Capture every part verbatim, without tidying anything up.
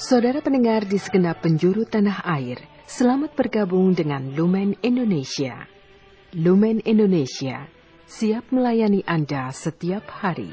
Saudara pendengar di segenap penjuru tanah air, selamat bergabung dengan Lumen Indonesia. Lumen Indonesia, siap melayani Anda setiap hari.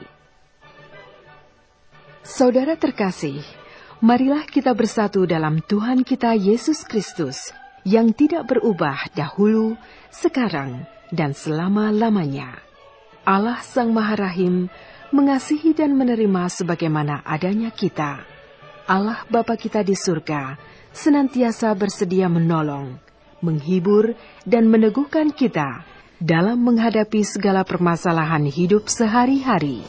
Saudara terkasih, marilah kita bersatu dalam Tuhan kita Yesus Kristus, yang tidak berubah dahulu, sekarang, dan selama-lamanya. Allah Sang Maha Rahim mengasihi dan menerima sebagaimana adanya kita. Allah Bapa kita di surga senantiasa bersedia menolong, menghibur, dan meneguhkan kita dalam menghadapi segala permasalahan hidup sehari-hari.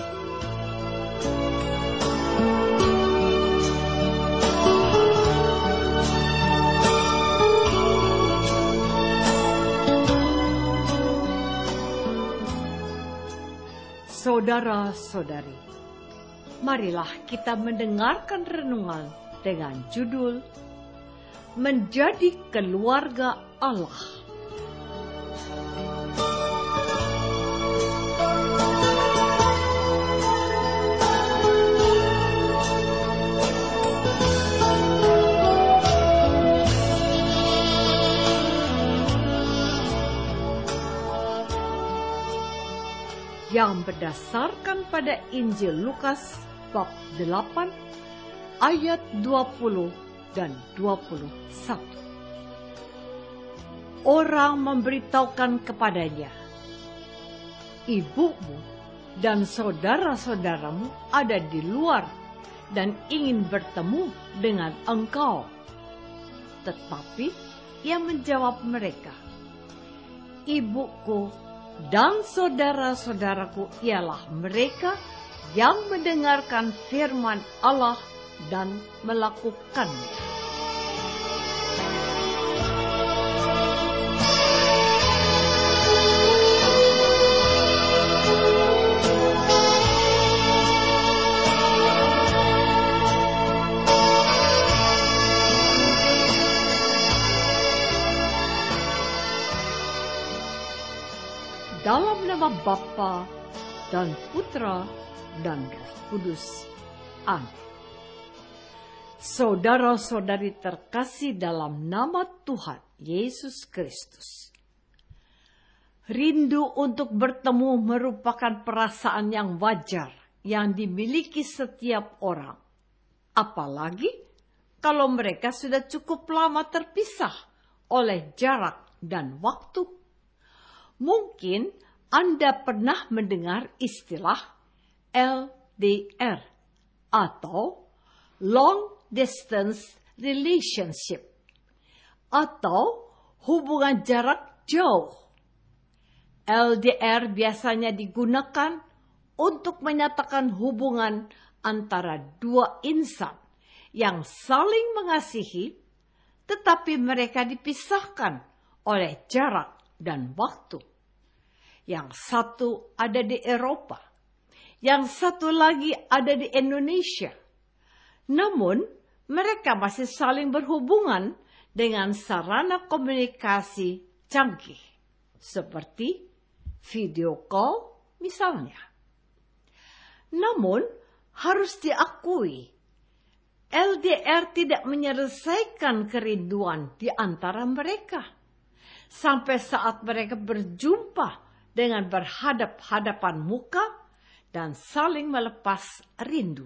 Saudara-saudari, marilah kita mendengarkan renungan dengan judul Menjadi Keluarga Allah. Yang berdasarkan pada Injil Lukas bab delapan ayat dua puluh dan dua puluh satu. Orang memberitahukan kepadanya, ibumu dan saudara-saudaramu ada di luar dan ingin bertemu dengan engkau. Tetapi ia menjawab mereka, ibuku dan saudara-saudaraku ialah mereka yang mendengarkan firman Allah dan melakukannya. Dalam nama Bapa dan Putra dan Roh Kudus. Amin. Saudara-saudari terkasih dalam nama Tuhan Yesus Kristus. Rindu untuk bertemu merupakan perasaan yang wajar yang dimiliki setiap orang. Apalagi kalau mereka sudah cukup lama terpisah oleh jarak dan waktu. Mungkin Anda pernah mendengar istilah L D R atau Long Distance Relationship atau hubungan jarak jauh. L D R biasanya digunakan untuk menyatakan hubungan antara dua insan yang saling mengasihi, tetapi mereka dipisahkan oleh jarak dan waktu. Yang satu ada di Eropa, yang satu lagi ada di Indonesia. Namun, mereka masih saling berhubungan dengan sarana komunikasi canggih, seperti video call misalnya. Namun, harus diakui, L D R tidak menyelesaikan kerinduan di antara mereka, sampai saat mereka berjumpa dengan berhadap-hadapan muka dan saling melepas rindu.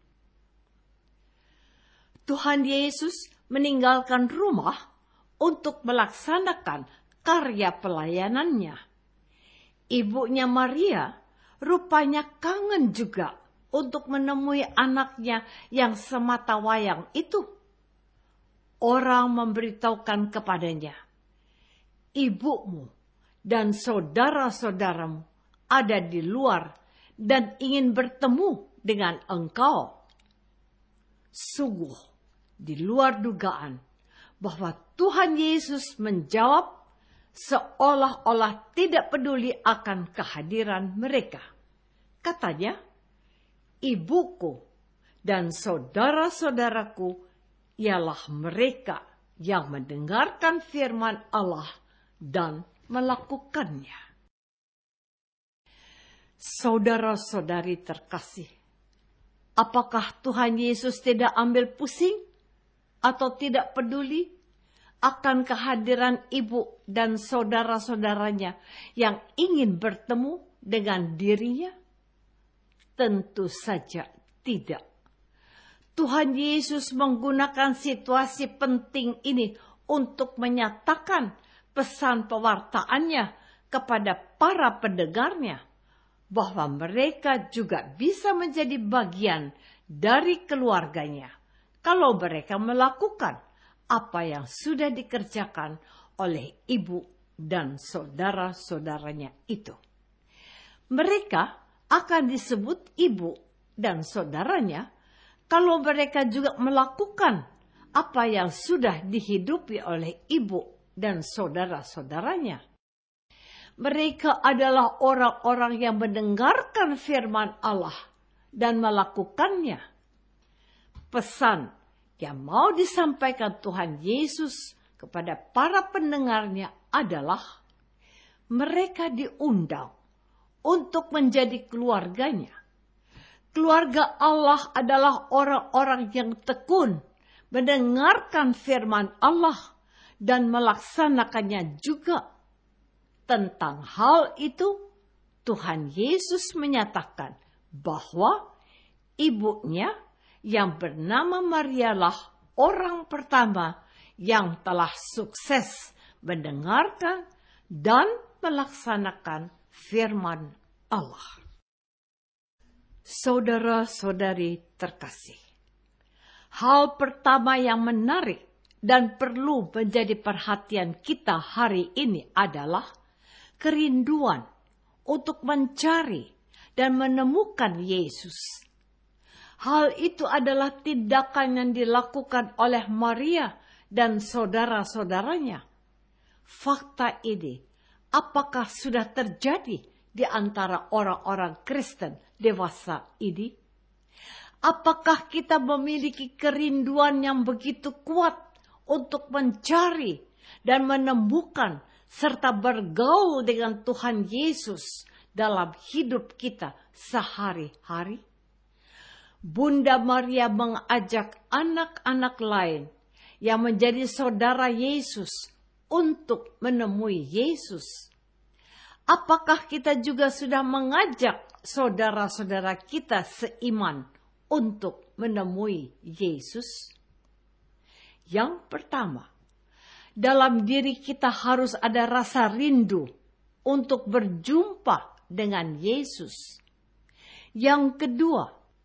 Tuhan Yesus meninggalkan rumah untuk melaksanakan karya pelayanannya. Ibunya Maria rupanya kangen juga untuk menemui anaknya yang semata wayang itu. Orang memberitahukan kepadanya, ibumu dan saudara-saudaramu ada di luar dan ingin bertemu dengan engkau. Sungguh di luar dugaan bahwa Tuhan Yesus menjawab seolah-olah tidak peduli akan kehadiran mereka. Katanya, ibuku dan saudara-saudaraku ialah mereka yang mendengarkan firman Allah dan melakukannya. Saudara-saudari terkasih, Apakah Tuhan Yesus tidak ambil pusing atau tidak peduli akan kehadiran ibu dan saudara-saudaranya yang ingin bertemu dengan dirinya? Tentu saja tidak. Tuhan Yesus menggunakan situasi penting ini untuk menyatakan pesan pewartaannya kepada para pendengarnya, bahwa mereka juga bisa menjadi bagian dari keluarganya kalau mereka melakukan apa yang sudah dikerjakan oleh ibu dan saudara-saudaranya itu. Mereka akan disebut ibu dan saudaranya kalau mereka juga melakukan apa yang sudah dihidupi oleh ibu dan saudara-saudaranya. Mereka adalah orang-orang yang mendengarkan firman Allah dan melakukannya. Pesan yang mau disampaikan Tuhan Yesus kepada para pendengarnya adalah mereka diundang untuk menjadi keluarganya. Keluarga Allah adalah orang-orang yang tekun mendengarkan firman Allah dan melaksanakannya juga. Tentang hal itu, Tuhan Yesus menyatakan bahwa ibunya yang bernama Marialah orang pertama yang telah sukses mendengarkan dan melaksanakan firman Allah. Saudara-saudari terkasih, hal pertama yang menarik dan perlu menjadi perhatian kita hari ini adalah kerinduan untuk mencari dan menemukan Yesus. Hal itu adalah tindakan yang dilakukan oleh Maria dan saudara-saudaranya. Fakta ini, apakah sudah terjadi di antara orang-orang Kristen dewasa ini? Apakah kita memiliki kerinduan yang begitu kuat untuk mencari dan menemukan serta bergaul dengan Tuhan Yesus dalam hidup kita sehari-hari? Bunda Maria mengajak anak-anak lain yang menjadi saudara Yesus untuk menemui Yesus. Apakah kita juga sudah mengajak saudara-saudara kita seiman untuk menemui Yesus? Yang pertama, dalam diri kita harus ada rasa rindu untuk berjumpa dengan Yesus. Yang kedua,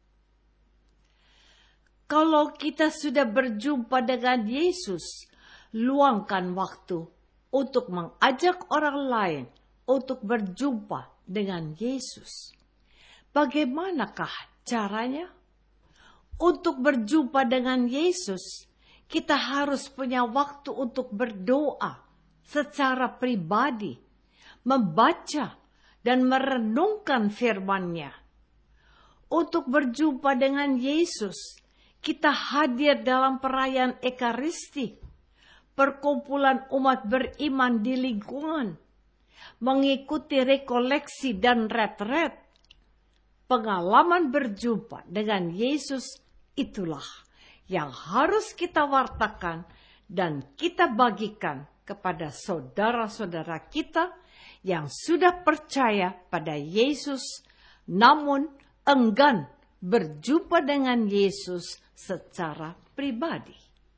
kalau kita sudah berjumpa dengan Yesus, luangkan waktu untuk mengajak orang lain untuk berjumpa dengan Yesus. Bagaimanakah caranya? Untuk berjumpa dengan Yesus, kita harus punya waktu untuk berdoa secara pribadi, membaca dan merenungkan firman-Nya. Untuk berjumpa dengan Yesus, kita hadir dalam perayaan Ekaristi, perkumpulan umat beriman di lingkungan, mengikuti rekoleksi dan retret. Pengalaman berjumpa dengan Yesus itulah yang harus kita wartakan dan kita bagikan kepada saudara-saudara kita yang sudah percaya pada Yesus, namun enggan berjumpa dengan Yesus secara pribadi.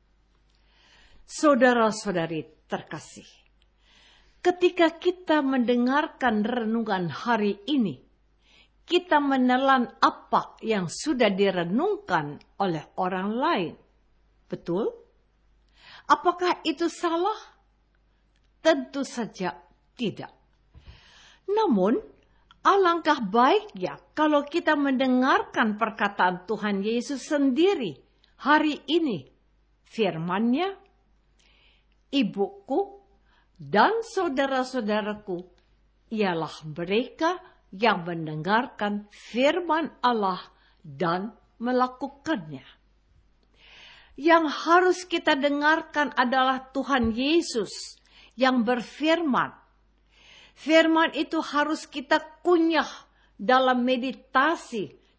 Saudara-saudari terkasih, ketika kita mendengarkan renungan hari ini, kita menelan apa yang sudah direnungkan oleh orang lain. Betul? Apakah itu salah? Tentu saja tidak. Namun, alangkah baiknya kalau kita mendengarkan perkataan Tuhan Yesus sendiri hari ini. Firman-Nya, ibuku dan saudara-saudaraku ialah mereka yang mendengarkan firman Allah dan melakukannya. Yang harus kita dengarkan adalah Tuhan Yesus yang berfirman. Firman itu harus kita kunyah dalam meditasi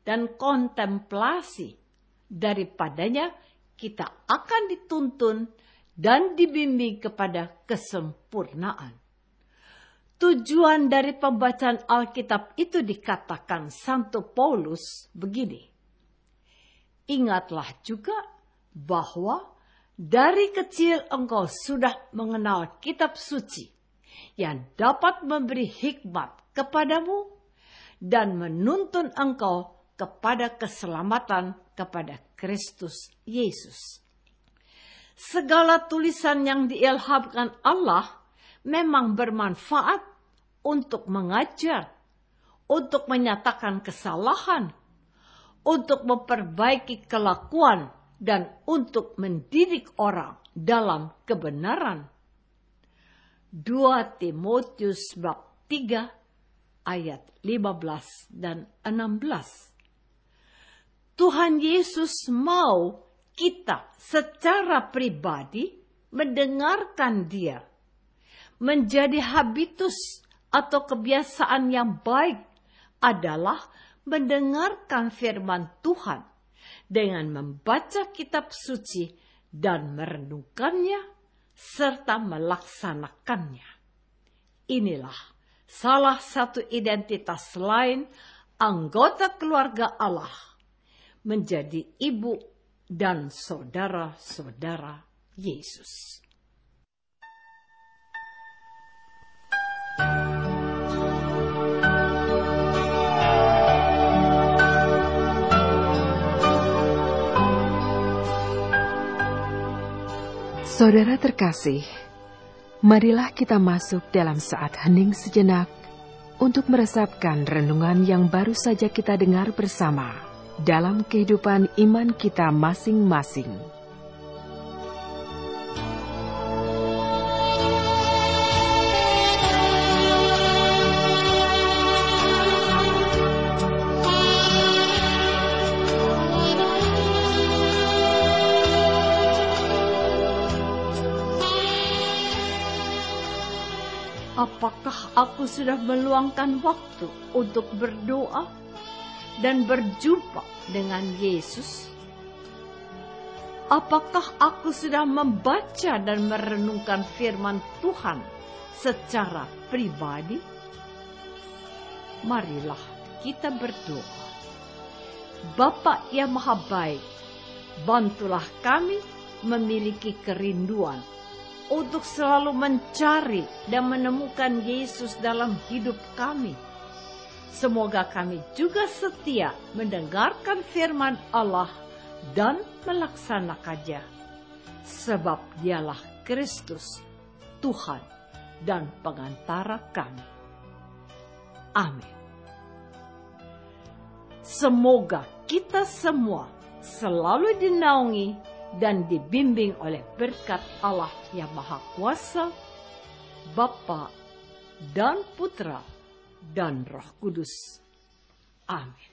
dan kontemplasi. Daripadanya kita akan dituntun dan dibimbing kepada kesempurnaan. Tujuan dari pembacaan Alkitab itu dikatakan Santo Paulus begini. Ingatlah juga bahwa dari kecil engkau sudah mengenal kitab suci yang dapat memberi hikmat kepadamu dan menuntun engkau kepada keselamatan kepada Kristus Yesus. Segala tulisan yang diilhamkan Allah memang bermanfaat untuk mengajar, untuk menyatakan kesalahan, untuk memperbaiki kelakuan, dan untuk mendidik orang dalam kebenaran. dua Timotius bab tiga ayat lima belas dan enam belas. Tuhan Yesus mau kita secara pribadi mendengarkan Dia. Menjadi habitus atau kebiasaan yang baik adalah mendengarkan firman Tuhan dengan membaca kitab suci dan merenungkannya serta melaksanakannya. Inilah salah satu identitas lain anggota keluarga Allah, menjadi ibu dan saudara-saudara Yesus. Saudara terkasih, marilah kita masuk dalam saat hening sejenak untuk meresapkan renungan yang baru saja kita dengar bersama dalam kehidupan iman kita masing-masing. Apakah aku sudah meluangkan waktu untuk berdoa dan berjumpa dengan Yesus? Apakah aku sudah membaca dan merenungkan firman Tuhan secara pribadi? Marilah kita berdoa. Bapa yang Maha Baik, bantulah kami memiliki kerinduan untuk selalu mencari dan menemukan Yesus dalam hidup kami. Semoga kami juga setia mendengarkan firman Allah dan melaksanakannya, sebab Dialah Kristus, Tuhan dan pengantara kami. Amin. Semoga kita semua selalu dinaungi dan dibimbing oleh berkat Allah yang Maha Kuasa, Bapa dan Putra dan Roh Kudus. Amin.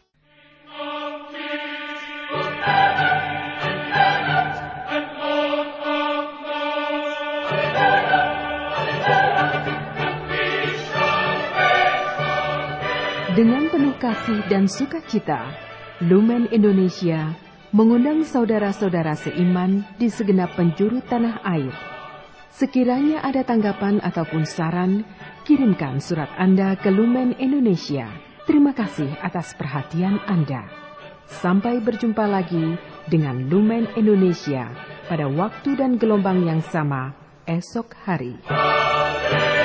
Dengan penuh kasih dan sukacita, Lumen Indonesia mengundang saudara-saudara seiman di segenap penjuru tanah air. Sekiranya ada tanggapan ataupun saran, kirimkan surat Anda ke Lumen Indonesia. Terima kasih atas perhatian Anda. Sampai berjumpa lagi dengan Lumen Indonesia pada waktu dan gelombang yang sama esok hari.